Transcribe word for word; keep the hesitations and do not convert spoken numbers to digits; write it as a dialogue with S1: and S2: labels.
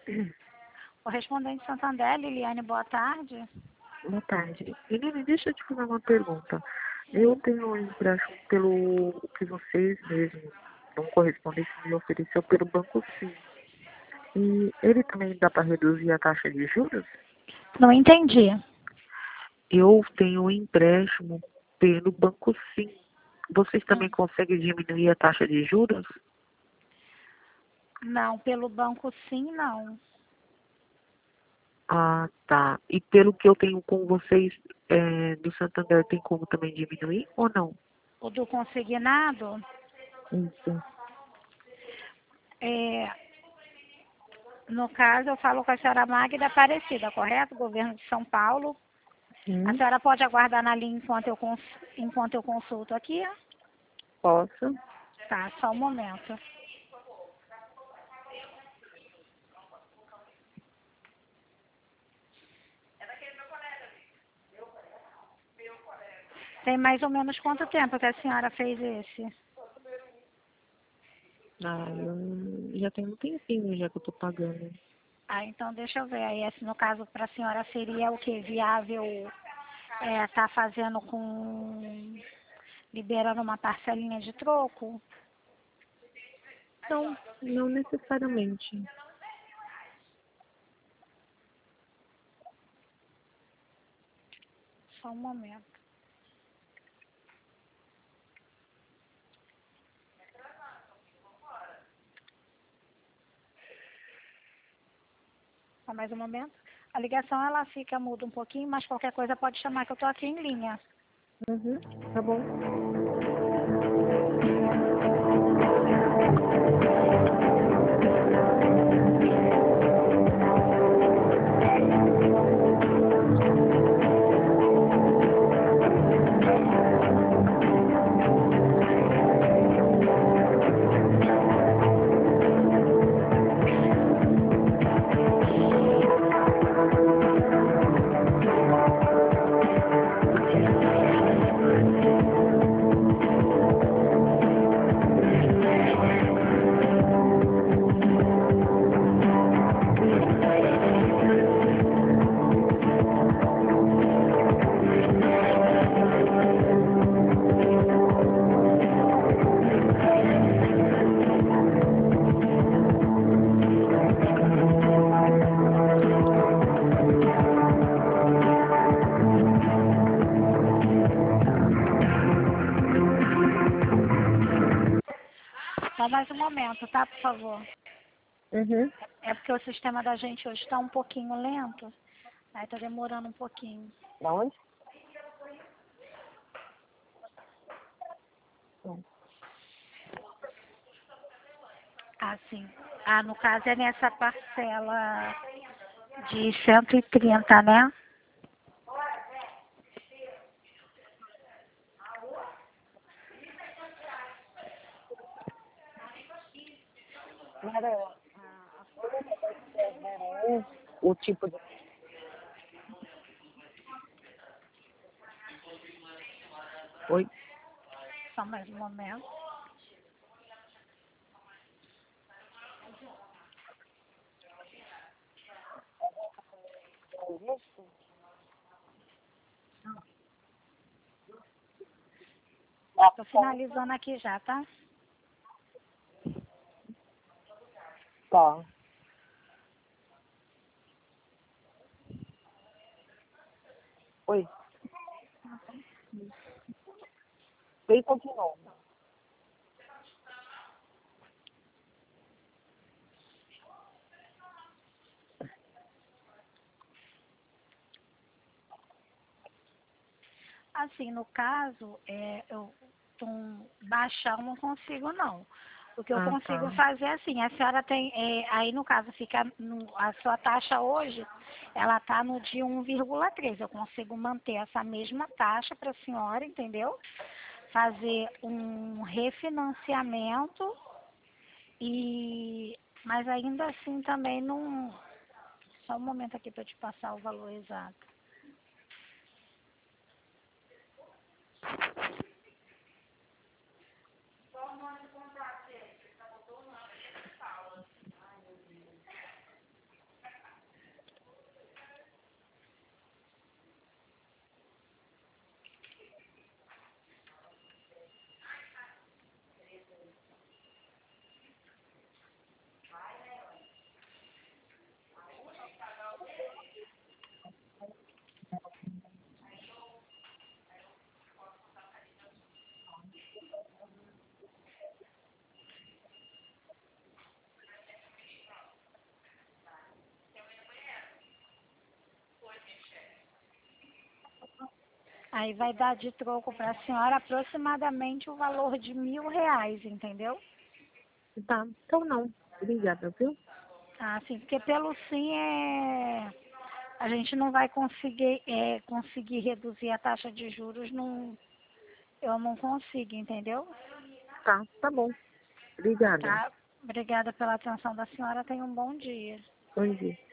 S1: Correspondente Santander, Liliane, boa tarde.
S2: Boa tarde. Liliane, deixa eu te fazer uma pergunta. Eu tenho um empréstimo pelo que vocês mesmos, um correspondente me ofereceu pelo Banco Sim. E ele também dá para reduzir a taxa de juros?
S1: Não entendi.
S2: Eu tenho um empréstimo pelo Banco Sim. Vocês também conseguem diminuir a taxa de juros?
S1: Não, pelo Banco Sim, não.
S2: Ah, tá. E pelo que eu tenho com vocês é, do Santander, tem como também diminuir ou não?
S1: O do consignado,
S2: Isso.
S1: é, no caso, eu falo com a senhora Magda Aparecida, correto? Governo de São Paulo.
S2: Sim.
S1: A senhora pode aguardar na linha enquanto eu, cons enquanto eu consulto aqui?
S2: Posso?
S1: Tá, só um momento. Tem mais ou menos quanto tempo que a senhora fez esse?
S2: Ah, eu já tem um tempinho já que eu tô pagando.
S1: Ah, então deixa eu ver. Aí, esse, no caso, para a senhora seria o que? Viável é, tá fazendo com... liberando uma parcelinha de troco?
S2: Não, não necessariamente.
S1: Só um momento. Só mais um momento. A ligação, ela fica muda um pouquinho, mas qualquer coisa pode chamar que eu tô aqui em linha.
S2: Uhum, tá bom.
S1: Só mais um momento, tá, por favor?
S2: Uhum.
S1: É porque o sistema da gente hoje está um pouquinho lento. Aí tá demorando um pouquinho.
S2: Da onde? Não.
S1: Ah, sim. Ah, no caso é nessa parcela de cento e trinta, né?
S2: Era o tipo de... Oi?
S1: Só mais um momento. Tô finalizando aqui já, tá?
S2: Tá. Oi. Vem e continua.
S1: Assim, no caso, é, eu um, baixar eu não consigo, não. O que eu
S2: Ah,
S1: consigo
S2: tá.
S1: fazer é assim, a senhora tem, é, aí no caso, fica no, a sua taxa hoje, ela está no de um vírgula três. Eu consigo manter essa mesma taxa para a senhora, entendeu? Fazer um refinanciamento, e, mas ainda assim também não... Só um momento aqui para te passar o valor exato. Aí vai dar de troco para a senhora aproximadamente o valor de mil reais, entendeu?
S2: Tá, então não. Obrigada, viu?
S1: Ah, sim, porque pelo sim é, a gente não vai conseguir, é, conseguir reduzir a taxa de juros, não, eu não consigo, entendeu?
S2: Tá, tá bom. Obrigada.
S1: Tá? Obrigada pela atenção da senhora, tenha um bom dia.
S2: Bom dia.